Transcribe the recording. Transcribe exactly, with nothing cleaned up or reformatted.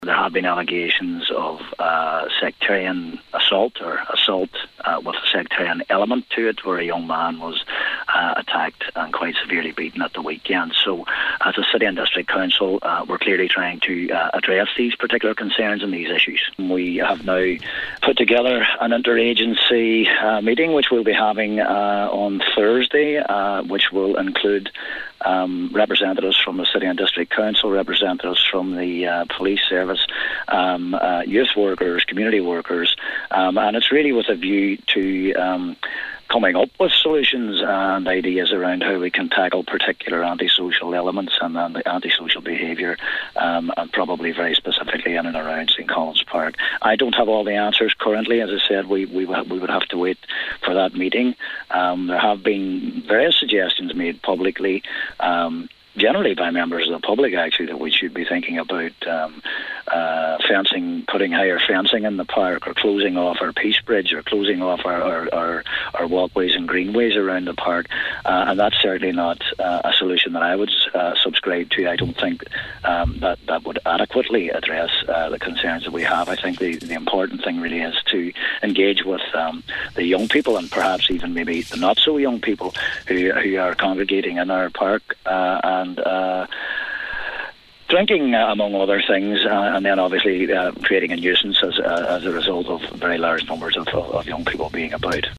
There have been allegations of uh, sectarian assault or assault uh, with a sectarian element to it, where a young man was uh, attacked and quite severely beaten at the weekend. So as a City and District Council, uh, we're clearly trying to uh, address these particular concerns and these issues. We have now put together an interagency uh, meeting, which we'll be having uh, on Thursday, uh, which will include Um, representatives from the City and District Council, representatives from the uh, police service, um, uh, youth workers, community workers, um, and it's really with a view to um, coming up with solutions and ideas around how we can tackle particular antisocial elements and, and the antisocial behaviour, um, and probably very specifically in and around St Collins Park. I don't have all the answers currently. As I said, we we, we would have to wait for that meeting. Um, there have been various suggestions made publicly, um, generally by members of the public, actually, that we should be thinking about um, uh, fencing, putting higher fencing in the park, or closing off our Peace Bridge, or closing off our, our, our, our walkways and greenways around the park. Uh, and that's certainly not uh, a solution that I would uh, subscribe to. I don't think um, that that would adequately address uh, the concerns that we have. I think the, the important thing really is to engage with um, the young people, and perhaps even maybe the not so young people who, who are congregating in our park, uh, and uh, drinking, uh, among other things, uh, and then obviously uh, creating a nuisance as, uh, as a result of very large numbers of, of young people being about.